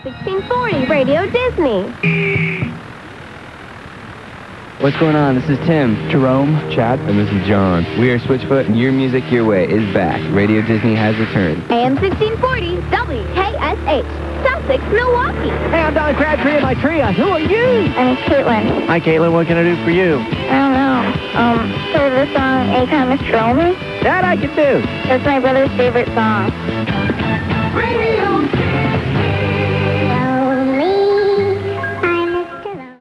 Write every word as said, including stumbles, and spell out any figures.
sixteen forty Radio Disney. What's going on? This is Tim. Jerome. Chad. And this is John. We are Switchfoot, and Your Music Your Way is back. Radio Disney has returned. A M sixteen forty W K S H, Sussex, Milwaukee. Hey, I'm Dolly Crabtree of my trio. Who are you? I'm Caitlin. Hi, Caitlin. What can I do for you? I don't know. Um, so the song Anytime Mister Only? That I can do. That's my brother's favorite song.